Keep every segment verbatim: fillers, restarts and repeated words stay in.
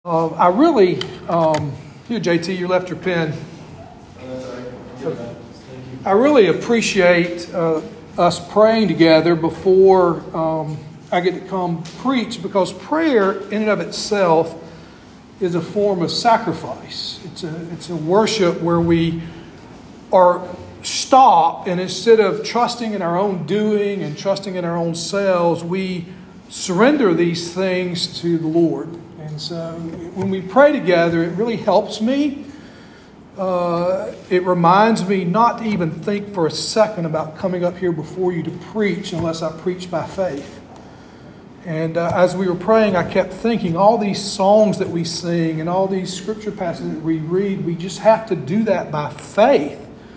Uh, I really, um, here, J T, you left your pen. I really appreciate uh, us praying together before um, I get to come preach, because prayer in and of itself is a form of sacrifice. It's a it's a worship where we are stopped, and instead of trusting in our own doing and trusting in our own selves, we surrender these things to the Lord. And so when we pray together, it really helps me. Uh, it reminds me not to even think for a second about coming up here before you to preach unless I preach by faith. And uh, as we were praying, I kept thinking all these songs that we sing and all these scripture passages that we read, we just have to do that by faith.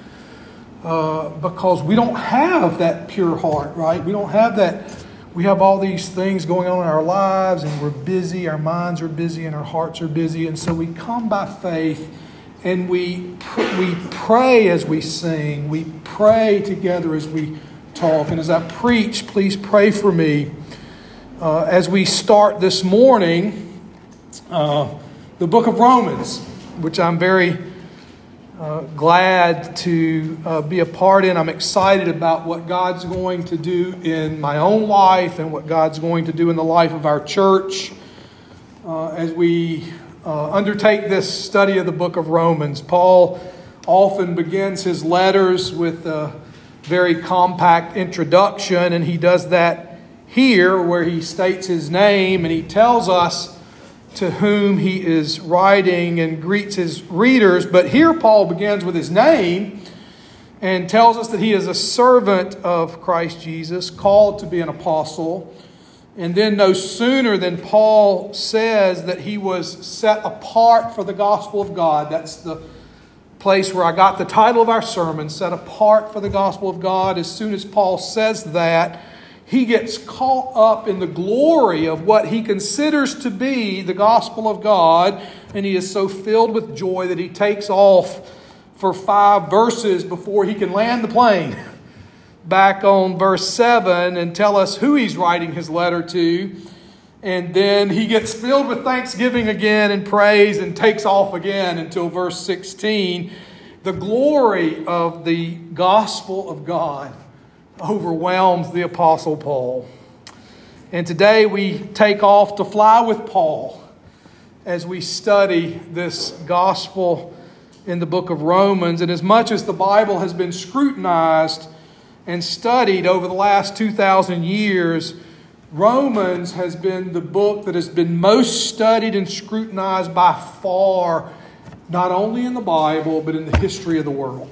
Uh, because we don't have that pure heart, right? We don't have that. We have all these things going on in our lives, and we're busy. Our minds are busy, and our hearts are busy. And so we come by faith, and we we pray as we sing. We pray together as we talk. And as I preach, please pray for me. Uh, as we start this morning, uh, the book of Romans, which I'm very uh, glad to uh, be a part in. I'm excited about what God's going to do in my own life and what God's going to do in the life of our church uh, as we uh, undertake this study of the book of Romans. Paul often begins his letters with a very compact introduction, and he does that here where he states his name and he tells us to whom he is writing and greets his readers. But here Paul begins with his name and tells us that he is a servant of Christ Jesus, called to be an apostle. And then no sooner than Paul says that he was set apart for the gospel of God. That's the place where I got the title of our sermon, Set Apart for the Gospel of God. As soon as Paul says that, he gets caught up in the glory of what he considers to be the gospel of God, and he is so filled with joy that he takes off for five verses before he can land the plane back on verse seven and tell us who he's writing his letter to. And then he gets filled with thanksgiving again and praise and takes off again until verse sixteen. The glory of the gospel of God overwhelms the Apostle Paul. And today we take off to fly with Paul as we study this gospel in the book of Romans. And as much as the Bible has been scrutinized and studied over the last two thousand years, Romans has been the book that has been most studied and scrutinized by far, not only in the Bible, but in the history of the world.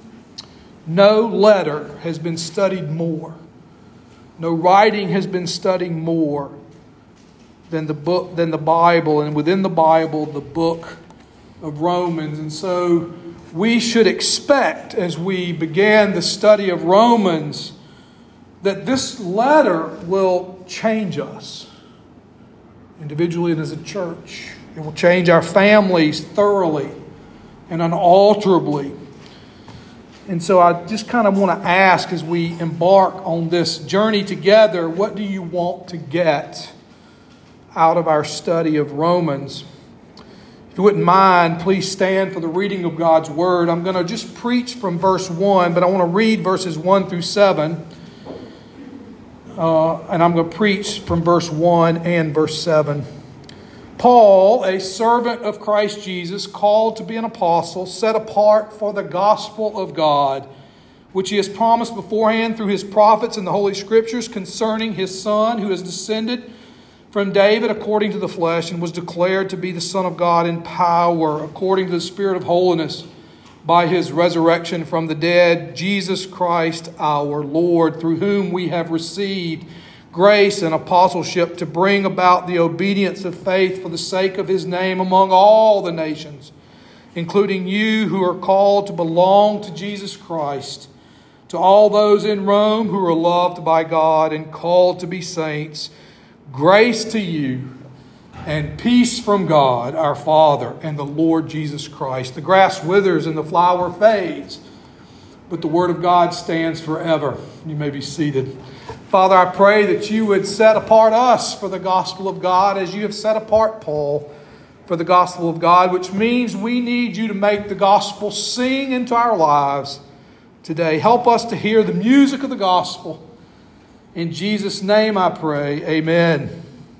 No letter has been studied more. No writing has been studied more than the book, than the Bible, and within the Bible, the book of Romans. And so we should expect, as we began the study of Romans, that this letter will change us individually and as a church. It will change our families thoroughly and unalterably. And so I just kind of want to ask, as we embark on this journey together, what do you want to get out of our study of Romans? If you wouldn't mind, please stand for the reading of God's Word. I'm going to just preach from verse one, but I want to read verses one through seven. Uh, and I'm going to preach from verse one and verse seven. Paul, a servant of Christ Jesus, called to be an apostle, set apart for the gospel of God, which he has promised beforehand through his prophets in the Holy Scriptures concerning his Son, who is descended from David according to the flesh, and was declared to be the Son of God in power, according to the Spirit of holiness, by his resurrection from the dead, Jesus Christ our Lord, through whom we have received grace and apostleship to bring about the obedience of faith for the sake of his name among all the nations, including you who are called to belong to Jesus Christ. To all those in Rome who are loved by God and called to be saints, grace to you and peace from God our Father and the Lord Jesus Christ. The grass withers and the flower fades, but the word of God stands forever. You may be seated. Father, I pray that you would set apart us for the gospel of God as you have set apart Paul for the gospel of God, which means we need you to make the gospel sing into our lives today. Help us to hear the music of the gospel. In Jesus' name I pray, amen.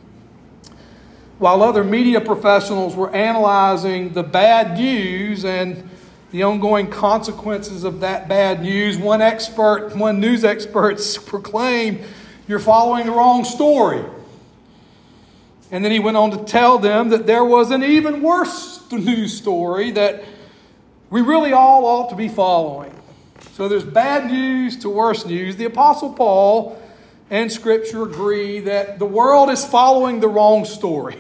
While other media professionals were analyzing the bad news and the ongoing consequences of that bad news, one expert, one news expert proclaimed, "You're following the wrong story." And then he went on to tell them that there was an even worse news story that we really all ought to be following. So there's bad news to worse news. The Apostle Paul and Scripture agree that the world is following the wrong story.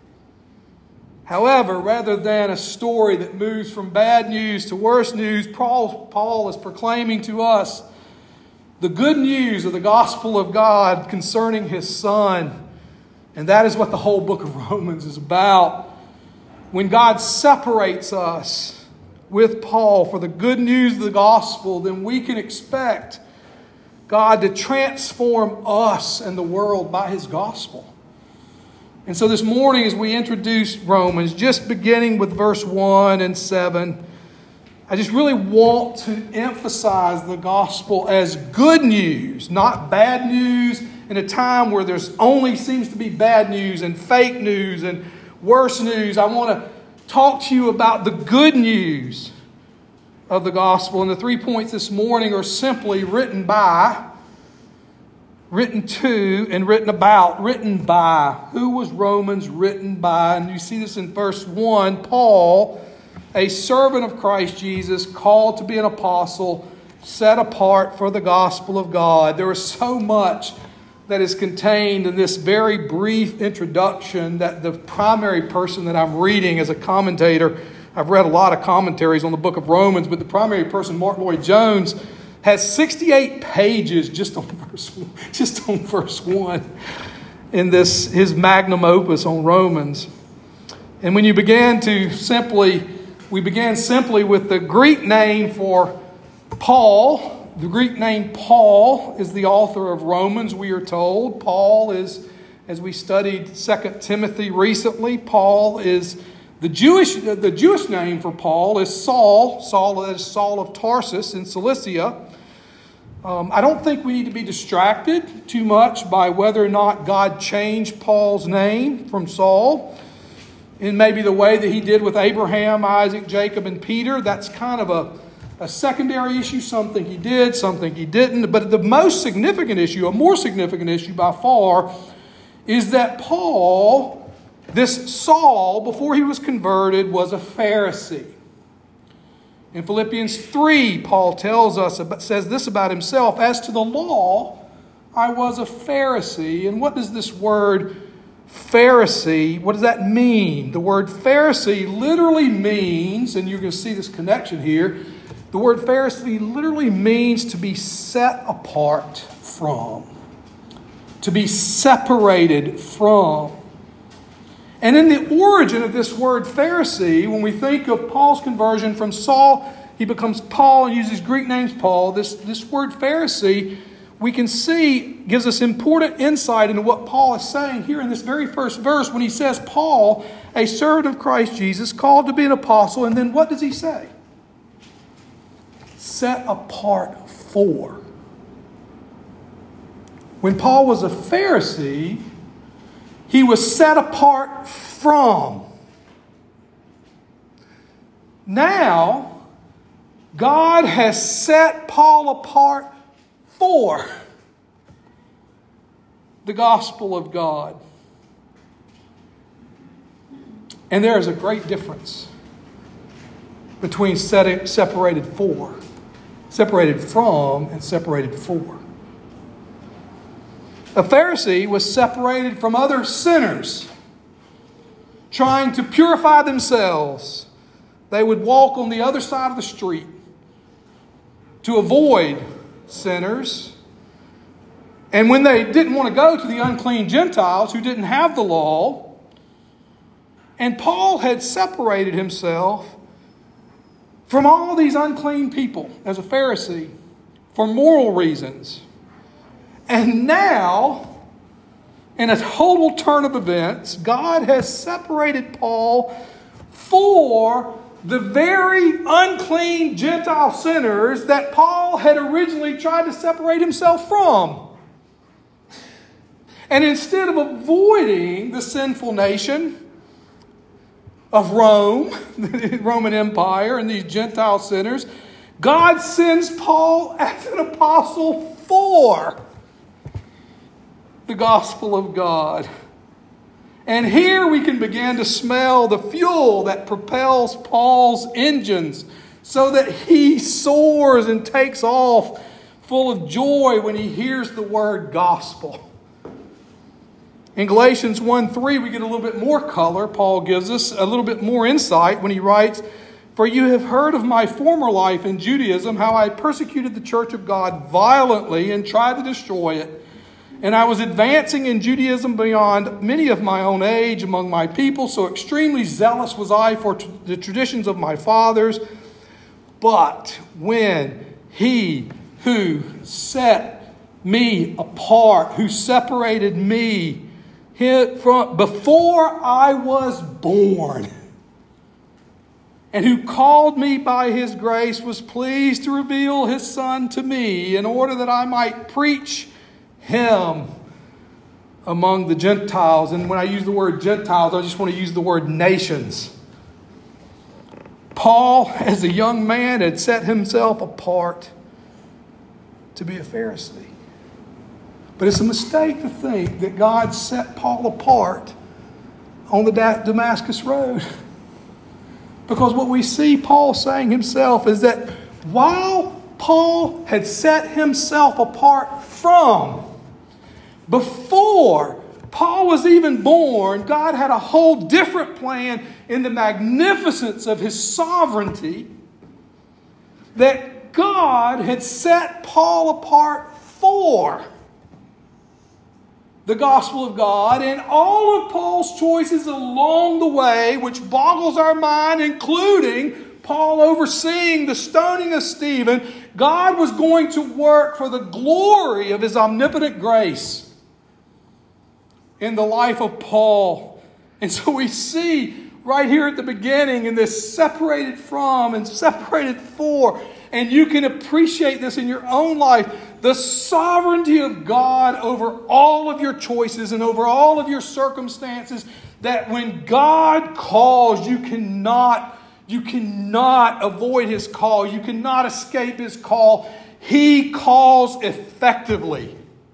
However, rather than a story that moves from bad news to worse news, Paul, Paul is proclaiming to us the good news of the gospel of God concerning His Son. And that is what the whole book of Romans is about. When God separates us with Paul for the good news of the gospel, then we can expect God to transform us and the world by His gospel. And so this morning, as we introduce Romans, just beginning with verse one and seven, I just really want to emphasize the gospel as good news, not bad news in a time where there's only seems to be bad news and fake news and worse news. I want to talk to you about the good news of the gospel. And the three points this morning are simply written by, written to, and written about. Written by. Who was Romans written by? And you see this in verse one. Paul, a servant of Christ Jesus, called to be an apostle, set apart for the gospel of God. There is so much that is contained in this very brief introduction that the primary person that I'm reading as a commentator, I've read a lot of commentaries on the book of Romans, but the primary person, Mark Lloyd-Jones, has sixty-eight pages just on verse one, just on verse one in this his magnum opus on Romans. And when you began to simply, we began simply with the Greek name for Paul. The Greek name Paul is the author of Romans, we are told. Paul is, as we studied Second Timothy recently, Paul is the Jewish the Jewish name for Paul is Saul. Saul is Saul of Tarsus in Cilicia. Um, I don't think we need to be distracted too much by whether or not God changed Paul's name from Saul in maybe the way that He did with Abraham, Isaac, Jacob, and Peter. That's kind of a, a secondary issue, something He did, something He didn't. But the most significant issue, a more significant issue by far, is that Paul, this Saul, before he was converted, was a Pharisee. In Philippians three, Paul tells us, says this about himself, "As to the law, I was a Pharisee." And what does this word Pharisee, what does that mean? The word Pharisee literally means, and you're going to see this connection here, the word Pharisee literally means to be set apart from, to be separated from. And in the origin of this word Pharisee, when we think of Paul's conversion from Saul, he becomes Paul and uses Greek names Paul. This, this word Pharisee, we can see, gives us important insight into what Paul is saying here in this very first verse when he says, Paul, a servant of Christ Jesus, called to be an apostle. And then what does he say? Set apart for. When Paul was a Pharisee, he was set apart from. Now, God has set Paul apart for the gospel of God. And there is a great difference between set, separated for, separated from, and separated for. A Pharisee was separated from other sinners, trying to purify themselves. They would walk on the other side of the street to avoid sinners. And when they didn't want to go to the unclean Gentiles who didn't have the law, and Paul had separated himself from all these unclean people as a Pharisee for moral reasons. And now, in a total turn of events, God has separated Paul for the very unclean Gentile sinners that Paul had originally tried to separate himself from. And instead of avoiding the sinful nation of Rome, the Roman Empire, and these Gentile sinners, God sends Paul as an apostle for the gospel of God. And here we can begin to smell the fuel that propels Paul's engines so that he soars and takes off full of joy when he hears the word gospel. In Galatians one three, we get a little bit more color. Paul gives us a little bit more insight when he writes, "For you have heard of my former life in Judaism, how I persecuted the church of God violently and tried to destroy it. And I was advancing in Judaism beyond many of my own age among my people, so extremely zealous was I for t- the traditions of my fathers. But when he who set me apart, who separated me from before I was born, and who called me by his grace, was pleased to reveal his Son to me in order that I might preach him among the Gentiles." And when I use the word Gentiles, I just want to use the word nations. Paul, as a young man, had set himself apart to be a Pharisee. But it's a mistake to think that God set Paul apart on the Damascus Road. Because what we see Paul saying himself is that while Paul had set himself apart from, before Paul was even born, God had a whole different plan in the magnificence of his sovereignty, that God had set Paul apart for the gospel of God. And all of Paul's choices along the way, which boggles our mind, including Paul overseeing the stoning of Stephen, God was going to work for the glory of his omnipotent grace in the life of Paul. And so we see right here at the beginning in this separated from and separated for, and you can appreciate this in your own life, the sovereignty of God over all of your choices and over all of your circumstances, that when God calls, you cannot, you cannot avoid his call. You cannot escape his call. He calls effectively.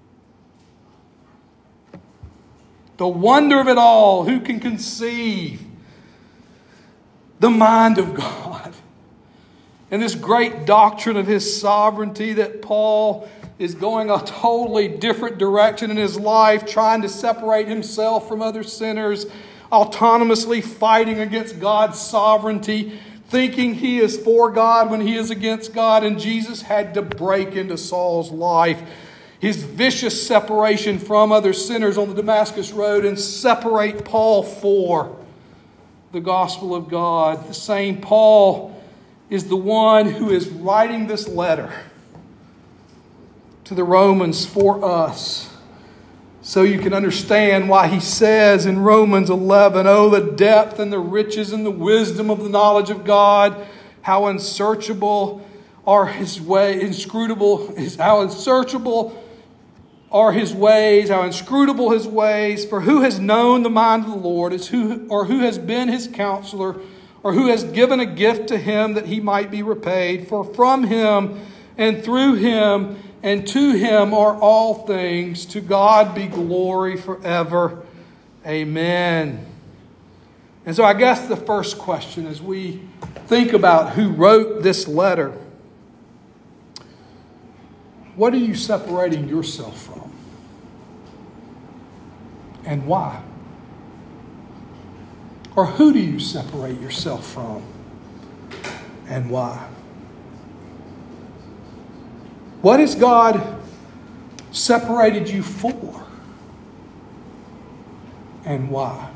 The wonder of it all, who can conceive the mind of God? And this great doctrine of his sovereignty, that Paul is going a totally different direction in his life, trying to separate himself from other sinners, autonomously fighting against God's sovereignty, thinking he is for God when he is against God. And Jesus had to break into Saul's life, his vicious separation from other sinners on the Damascus Road, and separate Paul for the gospel of God. The same Paul is the one who is writing this letter to the Romans for us, so you can understand why he says in Romans eleven, "Oh, the depth and the riches and the wisdom of the knowledge of God, how unsearchable are his ways, inscrutable, how unsearchable are his ways, how inscrutable his ways. For who has known the mind of the Lord, is who, or who has been his counselor, or who has given a gift to him that he might be repaid? For from him and through him and to him are all things. To God be glory forever. Amen." And so I guess the first question as we think about who wrote this letter, what are you separating yourself from? And why? Or who do you separate yourself from? And why? What has God separated you for? And why?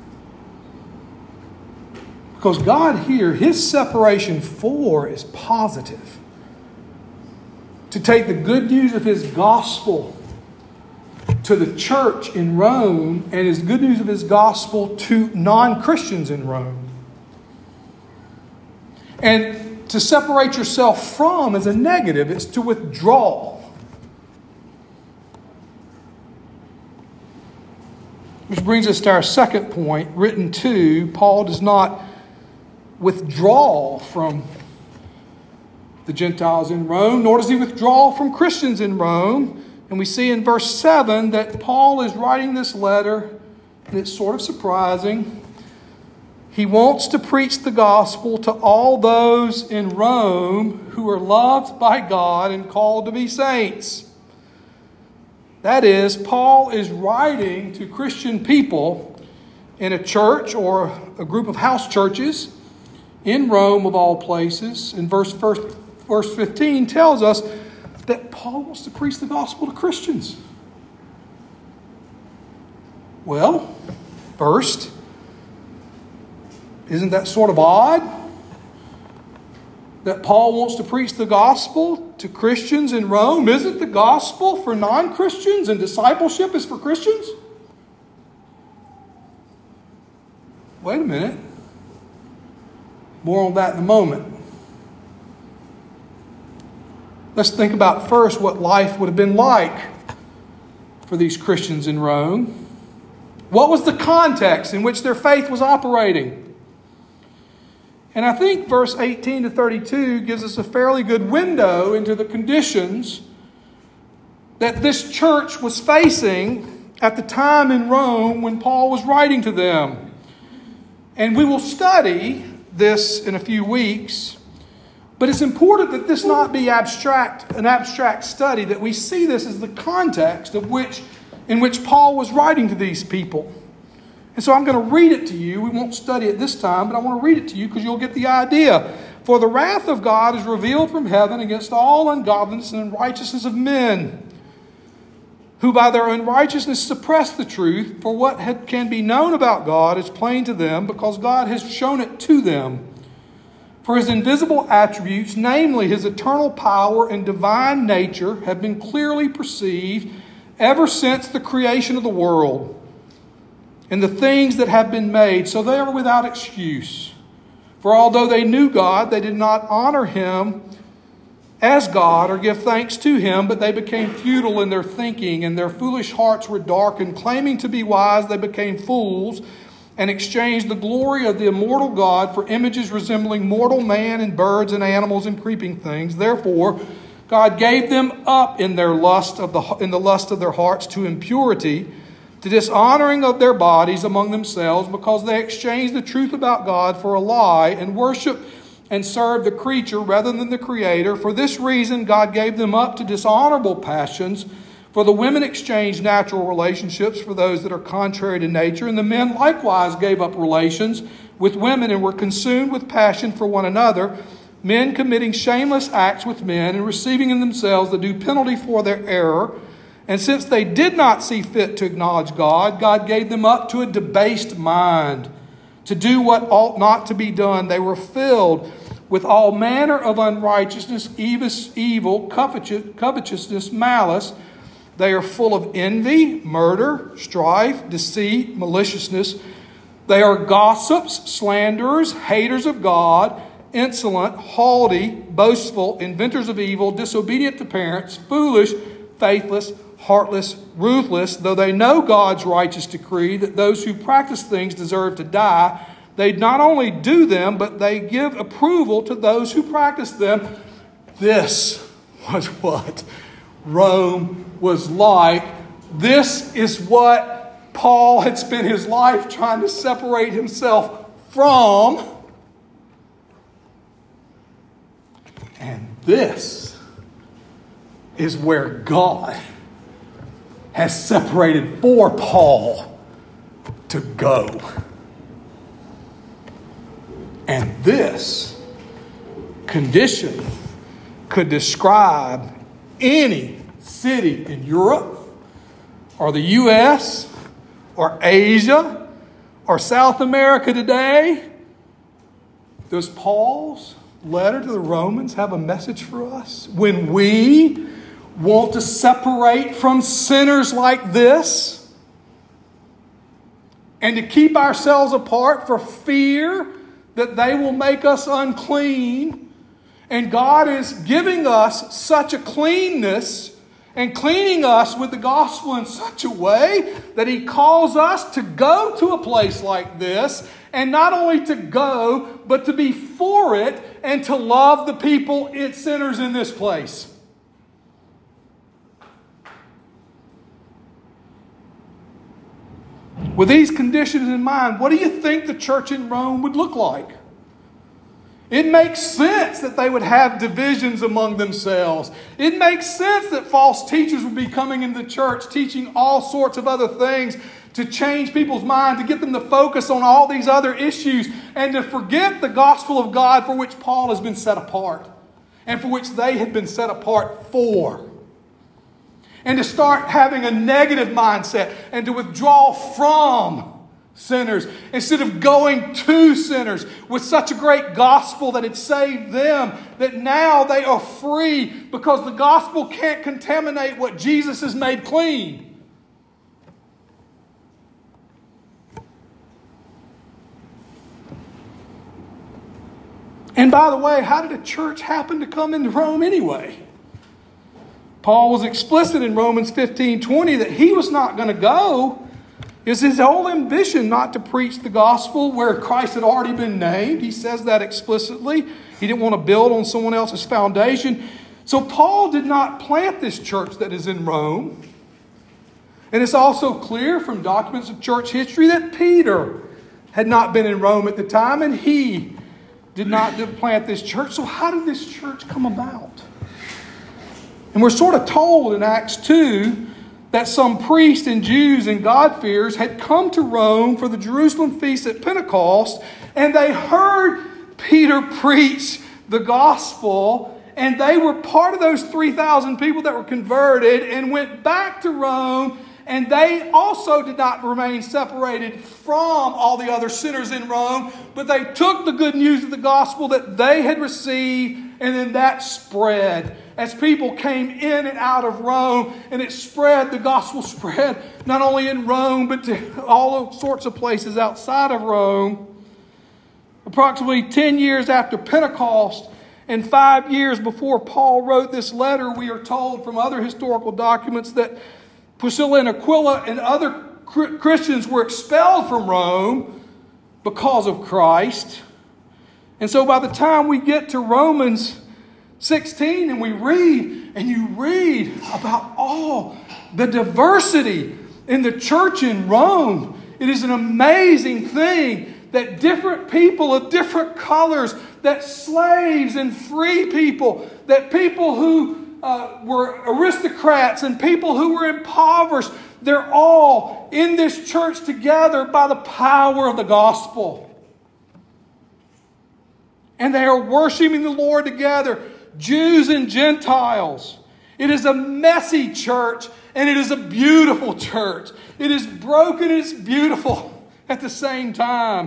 Because God here, his separation for is positive. To take the good news of his gospel to the church in Rome and his good news of his gospel to non-Christians in Rome. And to separate yourself from is a negative. It's to withdraw. Which brings us to our second point, written to, Paul does not withdraw from the Gentiles in Rome, nor does he withdraw from Christians in Rome. And we see in verse seven that Paul is writing this letter, and it's sort of surprising. He wants to preach the gospel to all those in Rome who are loved by God and called to be saints. That is, Paul is writing to Christian people in a church or a group of house churches in Rome of all places. In verse, verse, verse fifteen tells us that Paul wants to preach the gospel to Christians. Well, first, isn't that sort of odd? That Paul wants to preach the gospel to Christians in Rome? Isn't the gospel for non-Christians and discipleship is for Christians? Wait a minute. More on that in a moment. Let's think about first what life would have been like for these Christians in Rome. What was the context in which their faith was operating? And I think verse eighteen to thirty-two gives us a fairly good window into the conditions that this church was facing at the time in Rome when Paul was writing to them. And we will study this in a few weeks. But it's important that this not be abstract, an abstract study, that we see this as the context of which, in which Paul was writing to these people. And so I'm going to read it to you. We won't study it this time, but I want to read it to you because you'll get the idea. For the wrath of God is revealed from heaven against all ungodliness and unrighteousness of men, who by their unrighteousness suppress the truth. For what had, can be known about God is plain to them, because God has shown it to them. For his invisible attributes, namely his eternal power and divine nature, have been clearly perceived ever since the creation of the world and the things that have been made, so they are without excuse. For although they knew God, they did not honor him as God or give thanks to him, but they became futile in their thinking, and their foolish hearts were darkened. Claiming to be wise, they became fools and exchanged the glory of the immortal God for images resembling mortal man and birds and animals and creeping things. Therefore, God gave them up in their lust of the in the lust of their hearts to impurity, to dishonoring of their bodies among themselves, because they exchanged the truth about God for a lie and worship and serve the creature rather than the Creator. For this reason, God gave them up to dishonorable passions. For the women exchanged natural relationships for those that are contrary to nature, and the men likewise gave up relations with women and were consumed with passion for one another, men committing shameless acts with men and receiving in themselves the due penalty for their error. And since they did not see fit to acknowledge God, God gave them up to a debased mind, to do what ought not to be done. They were filled with all manner of unrighteousness, evil, covetousness, malice. They are full of envy, murder, strife, deceit, maliciousness. They are gossips, slanderers, haters of God, insolent, haughty, boastful, inventors of evil, disobedient to parents, foolish, faithless, heartless, ruthless. Though they know God's righteous decree that those who practice things deserve to die, they not only do them, but they give approval to those who practice them. This was what Rome was like. This is what Paul had spent his life trying to separate himself from. And this is where God has separated for Paul to go. And this condition could describe any city in Europe or the U S or Asia or South America today. Does Paul's letter to the Romans have a message for us? When we want to separate from sinners like this and to keep ourselves apart for fear that they will make us unclean. And God is giving us such a cleanness and cleaning us with the gospel in such a way that He calls us to go to a place like this, and not only to go, but to be for it and to love the people, its sinners in this place. With these conditions in mind, what do you think the church in Rome would look like? It makes sense that they would have divisions among themselves. It makes sense that false teachers would be coming into the church teaching all sorts of other things to change people's mind, to get them to focus on all these other issues and to forget the gospel of God for which Paul has been set apart and for which they had been set apart for. And to start having a negative mindset and to withdraw from sinners instead of going to sinners with such a great gospel that it saved them, that now they are free because the gospel can't contaminate what Jesus has made clean. And by the way, how did a church happen to come into Rome anyway? Paul was explicit in Romans fifteen twenty that he was not going to go. It's his whole ambition not to preach the gospel where Christ had already been named. He says that explicitly. He didn't want to build on someone else's foundation. So Paul did not plant this church that is in Rome. And it's also clear from documents of church history that Peter had not been in Rome at the time, and he did not plant this church. So how did this church come about? And we're sort of told in Acts two that some priests and Jews and God-fearers had come to Rome for the Jerusalem feast at Pentecost, and they heard Peter preach the gospel, and they were part of those three thousand people that were converted and went back to Rome, and they also did not remain separated from all the other sinners in Rome, but they took the good news of the gospel that they had received, and then that spread. As people came in and out of Rome, and it spread, the gospel spread not only in Rome, but to all sorts of places outside of Rome. Approximately ten years after Pentecost, and five years before Paul wrote this letter, we are told from other historical documents that Priscilla and Aquila and other Christians were expelled from Rome because of Christ. And so by the time we get to Romans sixteen and we read, and you read about all the diversity in the church in Rome, it is an amazing thing that different people of different colors, that slaves and free people, that people who uh, were aristocrats and people who were impoverished, they're all in this church together by the power of the gospel. And they are worshiping the Lord together, Jews and Gentiles. It is a messy church, and it is a beautiful church. It is broken and it's beautiful at the same time.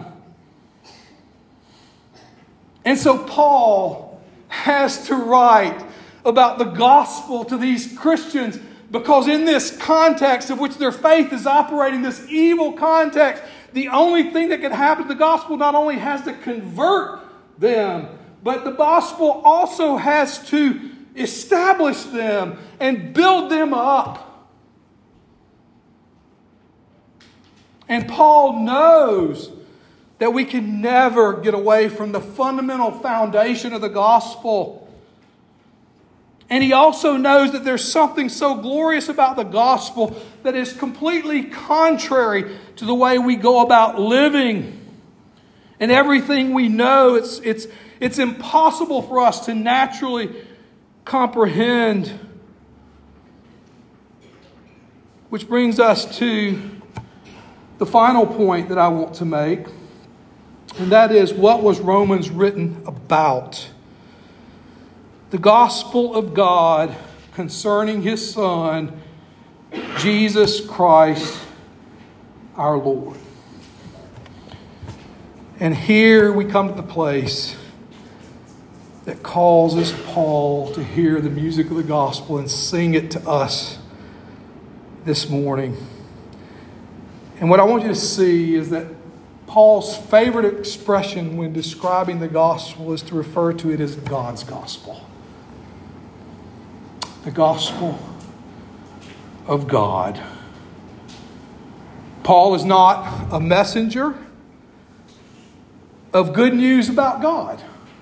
And so Paul has to write about the gospel to these Christians, because in this context of which their faith is operating, this evil context, the only thing that can happen to the gospel not only has to convert them, but the gospel also has to establish them and build them up. And Paul knows that we can never get away from the fundamental foundation of the gospel. And he also knows that there's something so glorious about the gospel that is completely contrary to the way we go about living. And everything we know, it's, it's, it's impossible for us to naturally comprehend. Which brings us to the final point that I want to make. And that is, what was Romans written about? The gospel of God concerning His Son, Jesus Christ, our Lord. And here we come to the place that causes Paul to hear the music of the gospel and sing it to us this morning. And what I want you to see is that Paul's favorite expression when describing the gospel is to refer to it as God's gospel. The gospel of God. Paul is not a messenger of good news about God.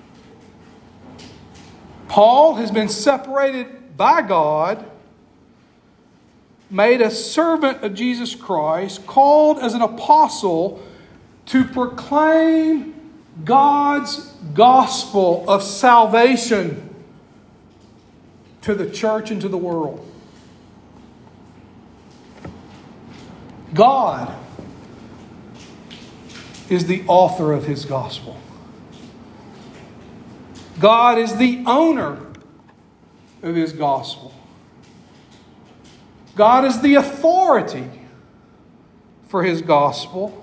Paul has been separated by God, made a servant of Jesus Christ, called as an apostle to proclaim God's gospel of salvation to the church and to the world. God is the author of His gospel. God is the owner of His gospel. God is the authority for His gospel.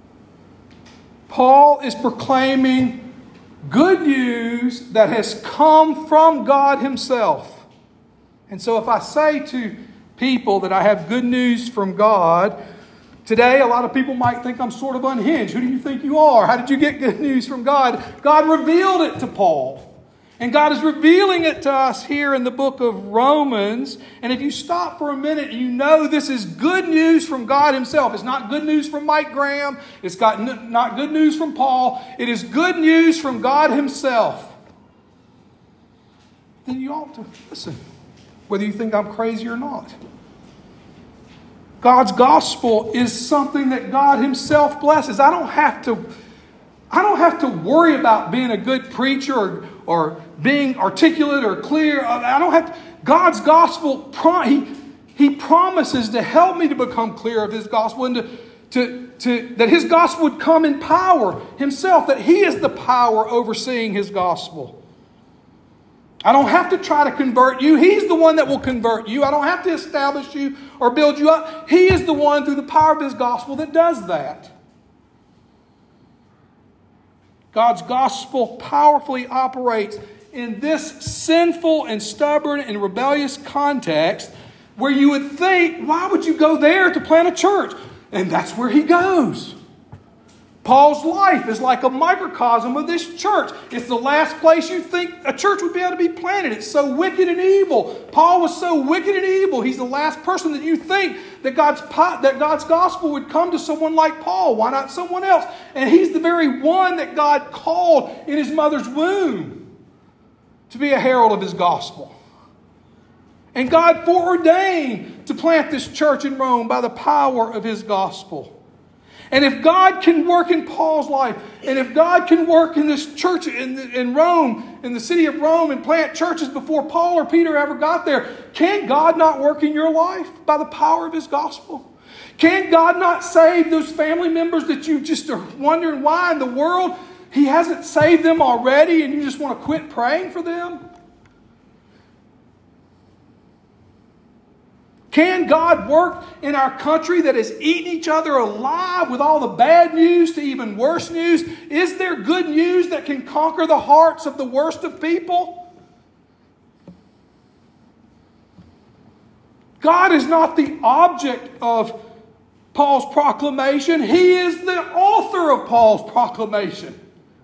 Paul is proclaiming good news that has come from God Himself. And so if I say to people that I have good news from God, today a lot of people might think I'm sort of unhinged. Who do you think you are? How did you get good news from God? God revealed it to Paul. And God is revealing it to us here in the book of Romans. And if you stop for a minute, you know this is good news from God Himself. It's not good news from Mike Graham. It's got n- not good news from Paul. It is good news from God Himself. Then you ought to listen, whether you think I'm crazy or not. God's gospel is something that God Himself blesses. I don't have to, I don't have to worry about being a good preacher or, or being articulate or clear. I don't have to. God's gospel, he, he promises to help me to become clear of His gospel and to, to, to, that His gospel would come in power Himself, that He is the power overseeing His gospel. I don't have to try to convert you. He's the one that will convert you. I don't have to establish you or build you up. He is the one through the power of His gospel that does that. God's gospel powerfully operates in this sinful and stubborn and rebellious context where you would think, why would you go there to plant a church? And that's where he goes. Paul's life is like a microcosm of this church. It's the last place you think a church would be able to be planted. It's so wicked and evil. Paul was so wicked and evil. He's the last person that you think that God's that God's gospel would come to someone like Paul. Why not someone else? And he's the very one that God called in his mother's womb to be a herald of His gospel. And God foreordained to plant this church in Rome by the power of His gospel. And if God can work in Paul's life, and if God can work in this church in, in Rome, in the city of Rome, and plant churches before Paul or Peter ever got there, can God not work in your life by the power of His gospel? Can God not save those family members that you just are wondering why in the world He hasn't saved them already and you just want to quit praying for them? Can God work in our country that is eating each other alive with all the bad news to even worse news? Is there good news that can conquer the hearts of the worst of people? God is not the object of Paul's proclamation. He is the author of Paul's proclamation.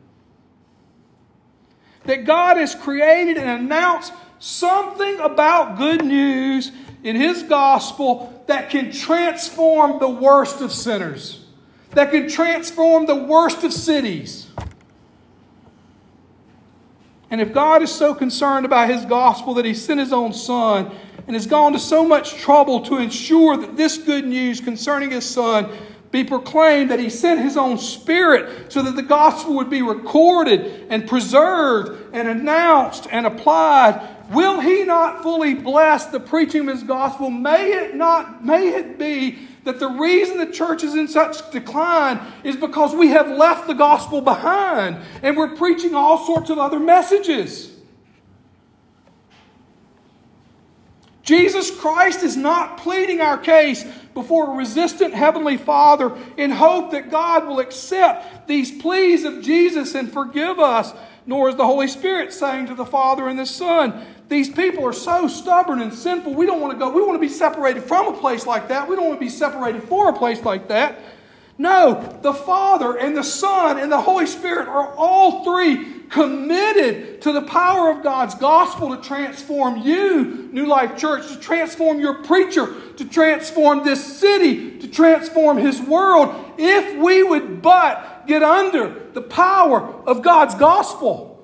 That God has created and announced something about good news in His gospel that can transform the worst of sinners. That can transform the worst of cities. And if God is so concerned about His gospel that He sent His own Son and has gone to so much trouble to ensure that this good news concerning His Son be proclaimed, that He sent His own Spirit so that the gospel would be recorded and preserved and announced and applied, will He not fully bless the preaching of His gospel? May it not, may it be that the reason the church is in such decline is because we have left the gospel behind and we're preaching all sorts of other messages. Jesus Christ is not pleading our case before a resistant Heavenly Father in hope that God will accept these pleas of Jesus and forgive us, nor is the Holy Spirit saying to the Father and the Son, these people are so stubborn and sinful, we don't want to go, we want to be separated from a place like that. We don't want to be separated for a place like that. No, the Father and the Son and the Holy Spirit are all three committed to the power of God's gospel to transform you, New Life Church, to transform your preacher, to transform this city, to transform His world, if we would but get under the power of God's gospel.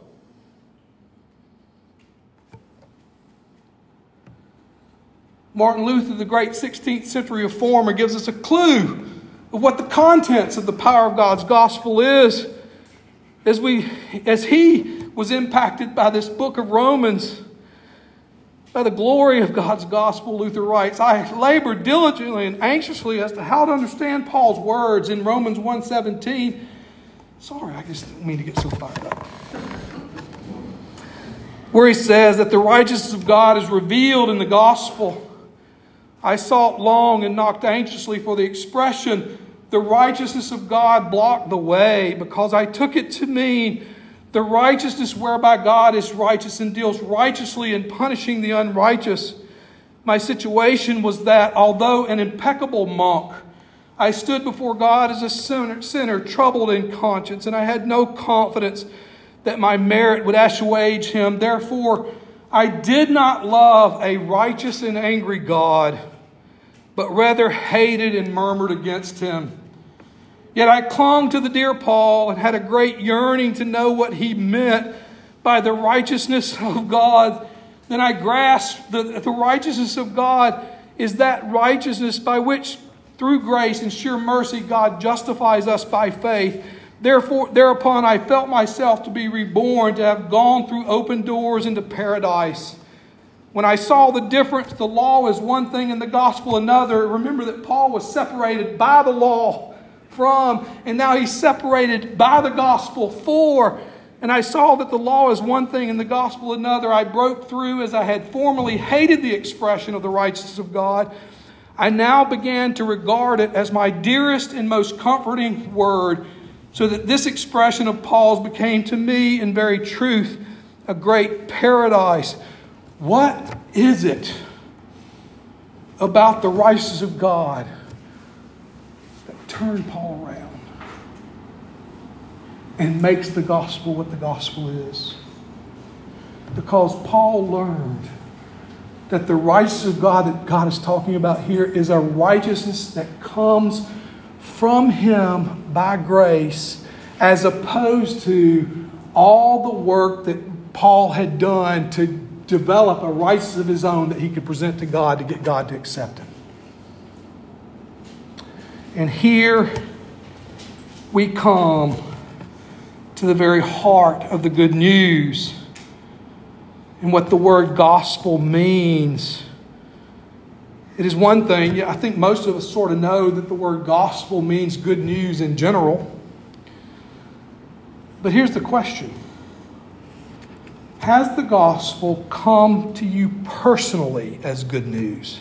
Martin Luther, the great sixteenth century reformer, gives us a clue of what the contents of the power of God's gospel is. As we, as he was impacted by this book of Romans, by the glory of God's gospel, Luther writes, I labored diligently and anxiously as to how to understand Paul's words in Romans one seventeen. Sorry, I just didn't mean to get so fired up. Where he says that the righteousness of God is revealed in the gospel. I sought long and knocked anxiously for the expression, the righteousness of God blocked the way, because I took it to mean the righteousness whereby God is righteous and deals righteously in punishing the unrighteous. My situation was that, although an impeccable monk, I stood before God as a sinner, sinner troubled in conscience, and I had no confidence that my merit would assuage Him. Therefore, I did not love a righteous and angry God, but rather hated and murmured against Him. Yet I clung to the dear Paul and had a great yearning to know what he meant by the righteousness of God. Then I grasped that the righteousness of God is that righteousness by which, through grace and sheer mercy, God justifies us by faith. Therefore, thereupon I felt myself to be reborn, to have gone through open doors into paradise. When I saw the difference, the law is one thing and the gospel another. Remember that Paul was separated by the law from, and now he's separated by the gospel for. And I saw that the law is one thing and the gospel another. I broke through as I had formerly hated the expression of the righteousness of God. I now began to regard it as my dearest and most comforting word, so that this expression of Paul's became to me in very truth a great paradise. What is it about the righteousness of God that turned Paul around and makes the gospel what the gospel is? Because Paul learned that the righteousness of God that God is talking about here is a righteousness that comes from Him by grace, as opposed to all the work that Paul had done to develop a righteousness of his own that he could present to God to get God to accept him. And here we come to the very heart of the good news and what the word gospel means. It is one thing, I think most of us sort of know that the word gospel means good news in general. But here's the question. Has the gospel come to you personally as good news?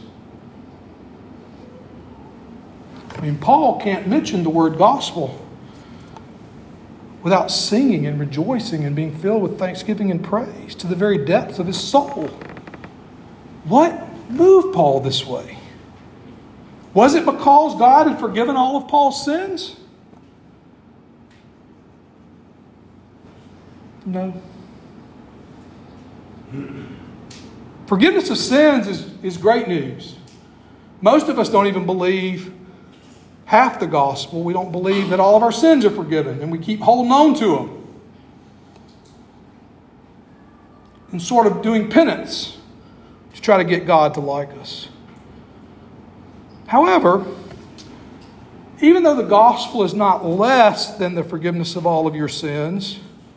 I mean, Paul can't mention the word gospel without singing and rejoicing and being filled with thanksgiving and praise to the very depths of his soul. What moved Paul this way? Was it because God had forgiven all of Paul's sins? No. Forgiveness of sins is, is great news. Most of us don't even believe half the gospel. We don't believe that all of our sins are forgiven, and we keep holding on to them and sort of doing penance to try to get God to like us. However, even though the gospel is not less than the forgiveness of all of your sins,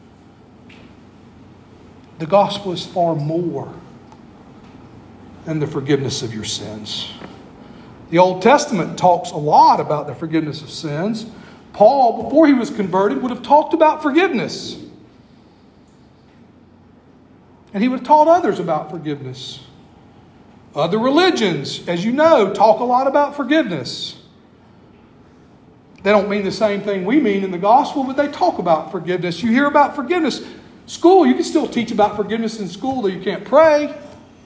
the gospel is far more than the forgiveness of your sins. The Old Testament talks a lot about the forgiveness of sins. Paul, before he was converted, would have talked about forgiveness. And he would have taught others about forgiveness Other religions, as you know, talk a lot about forgiveness. They don't mean the same thing we mean in the gospel, but they talk about forgiveness. You hear about forgiveness. School, you can still teach about forgiveness in school, though you can't pray.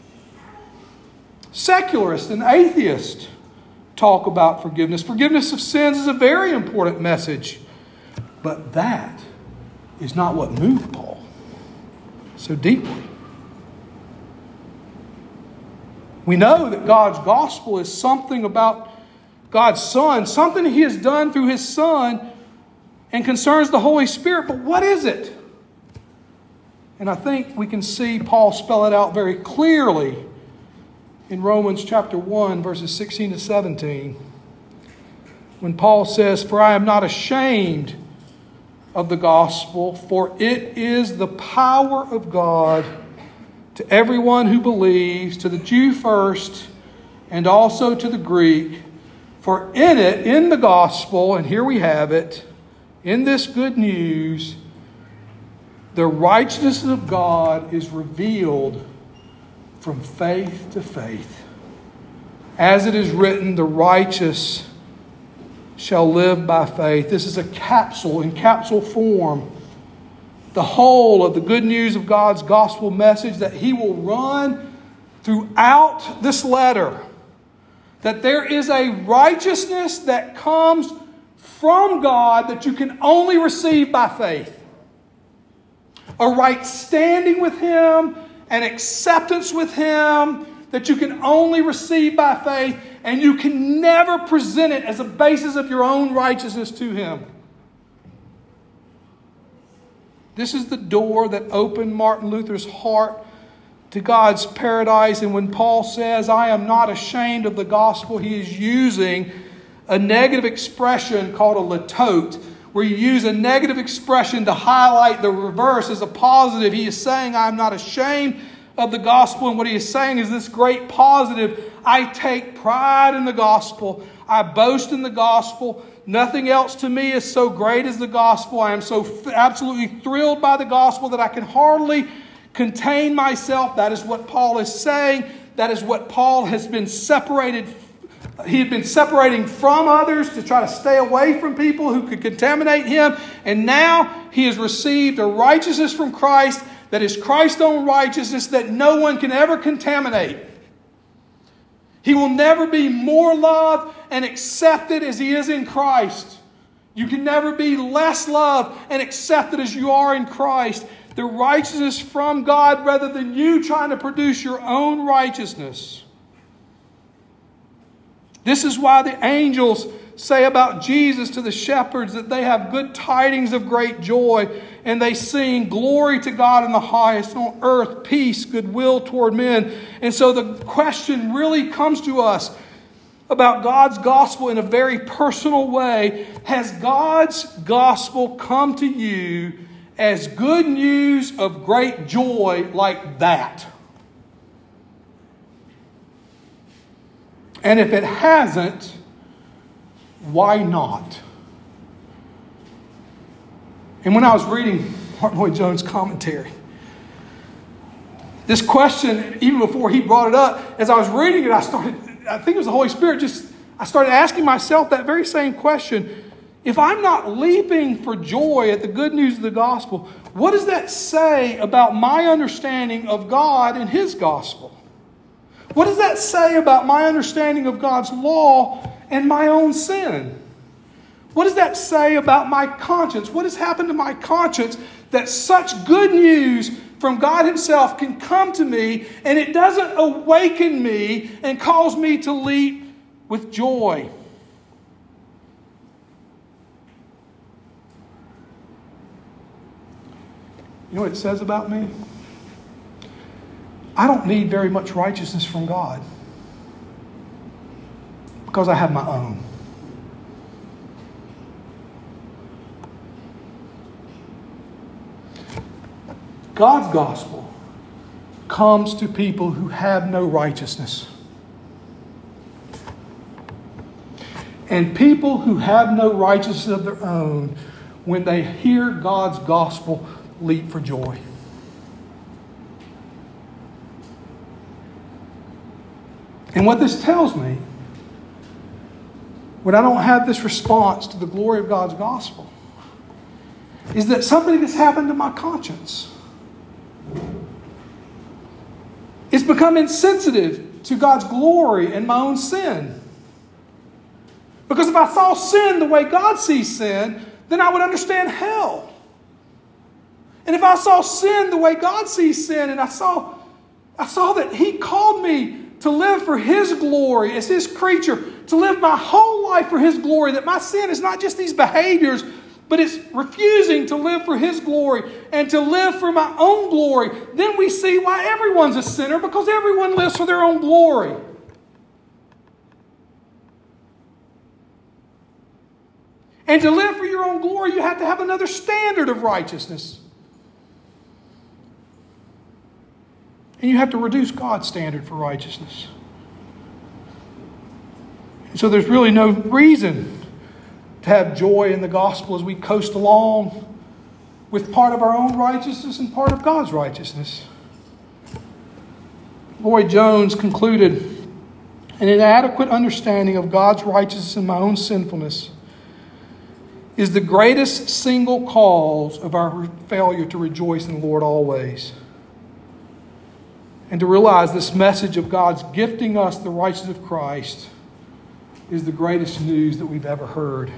Secularists and atheists talk about forgiveness. Forgiveness of sins is a very important message. But that is not what moved Paul so deeply. We know that God's gospel is something about God's Son, something He has done through His Son and concerns the Holy Spirit. But what is it? And I think we can see Paul spell it out very clearly in Romans chapter one, verses sixteen to seventeen. When Paul says, "For I am not ashamed of the gospel, for it is the power of God to everyone who believes, to the Jew first, and also to the Greek. For in it, in the gospel," and here we have it, in this good news, the righteousness of God is revealed from faith to faith. As it is written, the righteous shall live by faith. This is a capsule, in capsule form, the whole of the good news of God's gospel message that He will run throughout this letter. That there is a righteousness that comes from God that you can only receive by faith. A right standing with Him, an acceptance with Him that you can only receive by faith, and you can never present it as a basis of your own righteousness to Him. This is the door that opened Martin Luther's heart to God's paradise. And when Paul says, "I am not ashamed of the gospel," he is using a negative expression called a litote, where you use a negative expression to highlight the reverse as a positive. He is saying, "I am not ashamed of the gospel." And what he is saying is this great positive: I take pride in the gospel. I boast in the gospel. Nothing else to me is so great as the gospel. I am so absolutely thrilled by the gospel that I can hardly contain myself. That is what Paul is saying. That is what Paul has been separated. He had been separating from others to try to stay away from people who could contaminate him. And now he has received a righteousness from Christ that is Christ's own righteousness that no one can ever contaminate. He will never be more loved and accepted as he is in Christ. You can never be less loved and accepted as you are in Christ. The righteousness from God rather than you trying to produce your own righteousness. This is why the angels say about Jesus to the shepherds that they have good tidings of great joy, and they sing glory to God in the highest, on earth peace, goodwill toward men. And so the question really comes to us about God's gospel in a very personal way. Has God's gospel come to you as good news of great joy like that? And if it hasn't, why not? And when I was reading Martin Lloyd-Jones' commentary, this question, even before he brought it up, as I was reading it, I started, I think it was the Holy Spirit, just, I started asking myself that very same question. If I'm not leaping for joy at the good news of the gospel, what does that say about my understanding of God and His gospel? What does that say about my understanding of God's law and my own sin? What does that say about my conscience? What has happened to my conscience that such good news from God Himself can come to me and it doesn't awaken me and cause me to leap with joy? You know what it says about me? I don't need very much righteousness from God because I have my own. God's gospel comes to people who have no righteousness. And people who have no righteousness of their own, when they hear God's gospel, leap for joy. And what this tells me, when I don't have this response to the glory of God's gospel, is that something has happened to my conscience. It's become insensitive to God's glory and my own sin. Because if I saw sin the way God sees sin, then I would understand hell. And if I saw sin the way God sees sin, and I saw, I saw that He called me to live for His glory as His creature, to live my whole life for His glory, that my sin is not just these behaviors, but it's refusing to live for His glory and to live for my own glory, then we see why everyone's a sinner, because everyone lives for their own glory. And to live for your own glory, you have to have another standard of righteousness. And you have to reduce God's standard for righteousness. And so there's really no reason to have joy in the gospel as we coast along with part of our own righteousness and part of God's righteousness. Lloyd Jones concluded, an inadequate understanding of God's righteousness and my own sinfulness is the greatest single cause of our failure to rejoice in the Lord always. And to realize this message of God's gifting us the righteousness of Christ is the greatest news that we've ever heard.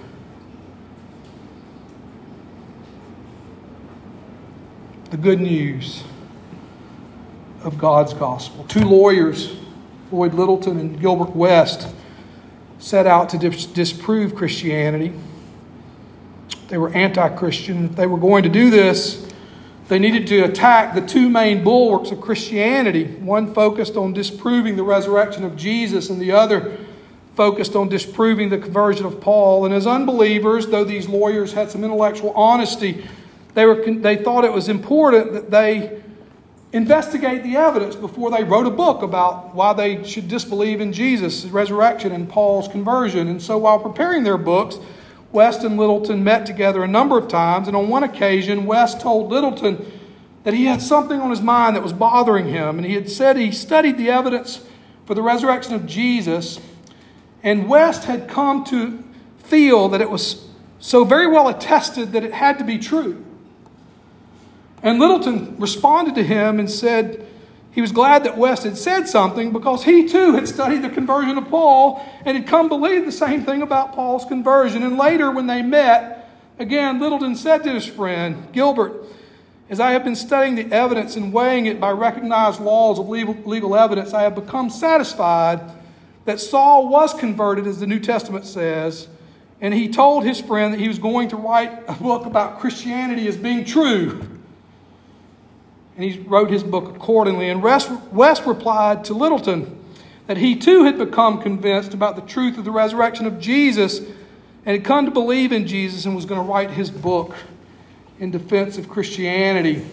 The good news of God's gospel. Two lawyers, Lloyd Littleton and Gilbert West, set out to dis- disprove Christianity. They were anti-Christian. If they were going to do this, they needed to attack the two main bulwarks of Christianity. One focused on disproving the resurrection of Jesus, and the other focused on disproving the conversion of Paul. And as unbelievers, though these lawyers had some intellectual honesty, they were they thought it was important that they investigate the evidence before they wrote a book about why they should disbelieve in Jesus' resurrection and Paul's conversion. And so while preparing their books, West and Littleton met together a number of times, and on one occasion, West told Littleton that he had something on his mind that was bothering him, and he had said he studied the evidence for the resurrection of Jesus, and West had come to feel that it was so very well attested that it had to be true. And Littleton responded to him and said he was glad that West had said something, because he too had studied the conversion of Paul and had come to believe the same thing about Paul's conversion. And later when they met, again, Littleton said to his friend, Gilbert, as I have been studying the evidence and weighing it by recognized laws of legal, legal evidence, I have become satisfied that Saul was converted, as the New Testament says, and he told his friend that he was going to write a book about Christianity as being true. And he wrote his book accordingly. And West replied to Littleton that he too had become convinced about the truth of the resurrection of Jesus and had come to believe in Jesus and was going to write his book in defense of Christianity.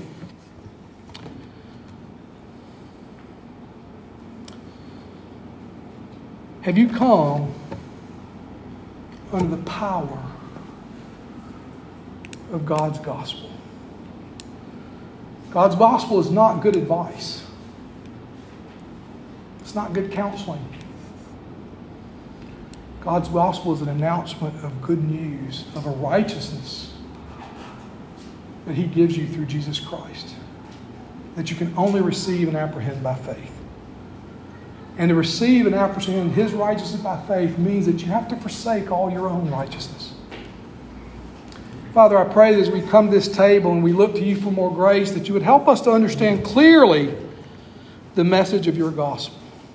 Have you come under the power of God's gospel? God's gospel is not good advice. It's not good counseling. God's gospel is an announcement of good news, of a righteousness that He gives you through Jesus Christ, that you can only receive and apprehend by faith. And to receive and apprehend His righteousness by faith means that you have to forsake all your own righteousness. Father, I pray that as we come to this table and we look to You for more grace, that You would help us to understand clearly the message of Your gospel.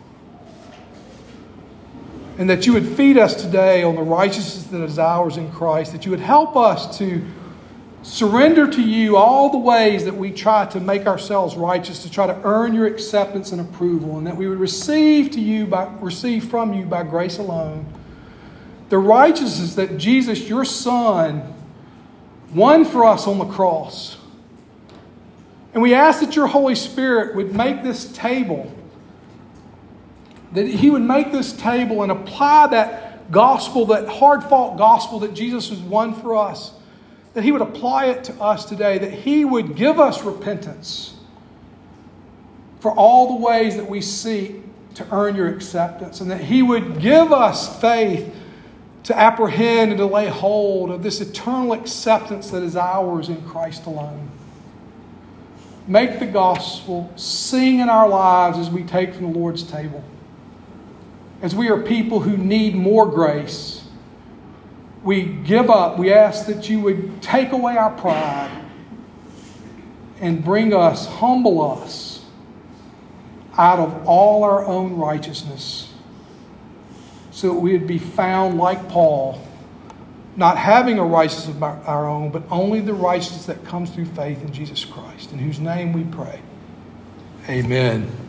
And that You would feed us today on the righteousness that is ours in Christ. That You would help us to surrender to You all the ways that we try to make ourselves righteous, to try to earn Your acceptance and approval. And that we would receive to You by receive from You by grace alone the righteousness that Jesus, Your Son, won for us on the cross. And we ask that Your Holy Spirit would make this table, that He would make this table and apply that gospel, that hard-fought gospel that Jesus has won for us, that He would apply it to us today, that He would give us repentance for all the ways that we see to earn your acceptance, and that He would give us faith to apprehend and to lay hold of this eternal acceptance that is ours in Christ alone. Make the gospel sing in our lives as we take from the Lord's table. As we are people who need more grace, we give up. We ask that you would take away our pride and bring us, humble us out of all our own righteousness, so that we would be found like Paul, not having a righteousness of our own, but only the righteousness that comes through faith in Jesus Christ, in whose name we pray. Amen.